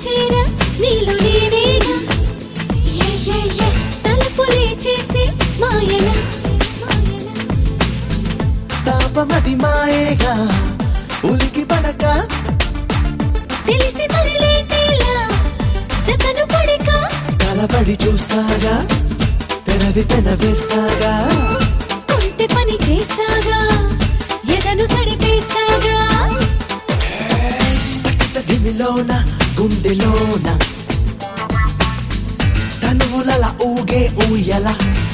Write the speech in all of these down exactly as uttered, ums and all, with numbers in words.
చేర నీలో నేనేగా తలుపులే చేసి మాయలా తాపమది మాయేగా ఉలికి పడక తెలిసి మరి లేటేలా జతను పడిక కలబడి చూస్తాగా తెరది పెన వేస్తాగా కొంటె పని చేస్తాగా ఎదను తడిపేస్తాగా తకిట దిమిలోన గుండెలోన తనువులల ఊగే ఊయల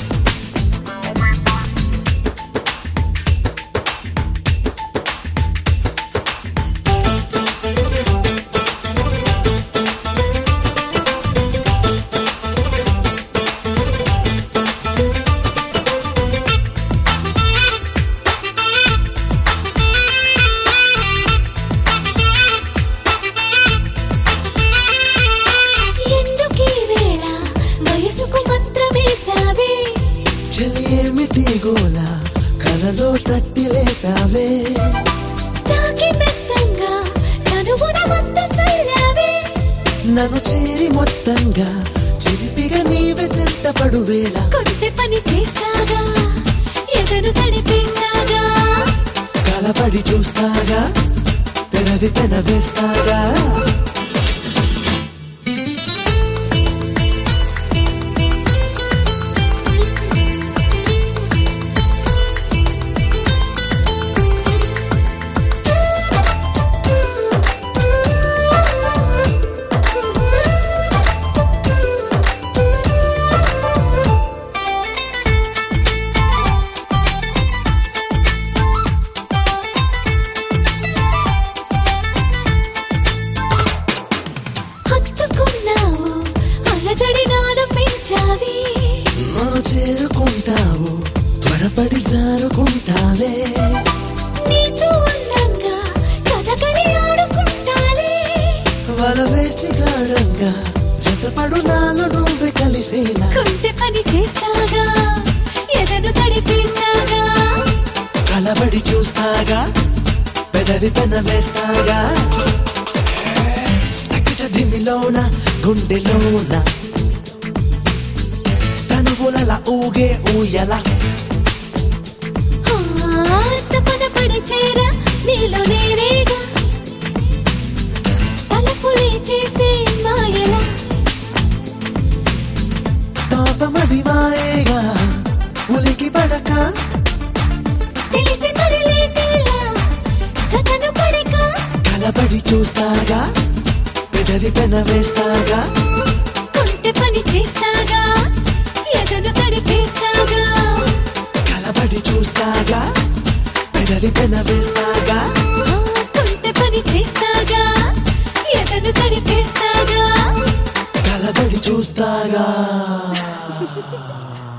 చెలియేమిటి గోల కలలో తట్టి లేపావే తాకి మెత్తంగా తనువున మొత్త చల్లావే నన్ను చేరి మొత్తంగా చిలిపిగా నీవే చెంటపడు వేళ కొంటె పని చేస్తాగా ఎదను తడిపేస్తాగా కలబడి చూస్తాగా తెరది పెన వేస్తాగా నన్ను చేరుకుంటావు త్వరపడి జారుకుంటావే నీతో అందంగా కథకళి ఆడుకుంటాలే వల వేసి గాఢంగా జతపడు నాలో నువ్వే కలిసేలా కొంటె పని చేస్తాగా ఎదను తడిపేస్తాగా కలబడి చూస్తాగా పెదవి పెన వేస్తాగా తకిట దిమిలోన గుండెలోన తనువులల ఊగే ఊయల తపన పడి చేర నీలో నేనేగా తలుపులే చేసే మాయలా తాపమది మాయేగా ఉలికి పడక తెలిసి మరి లేటేలా జతను పడిక కలబడి చూస్తాగా పెదవి పెన వేస్తాగా కొంటె పని చేస్తాగా ఎదను తడిపేస్తాగా కలబడి చూస్తాగా పెదవి పెన వేస్తాగా కొంటె పని చేస్తాగా ఎదను తడిపేస్తాగా కలబడి చూస్తాగా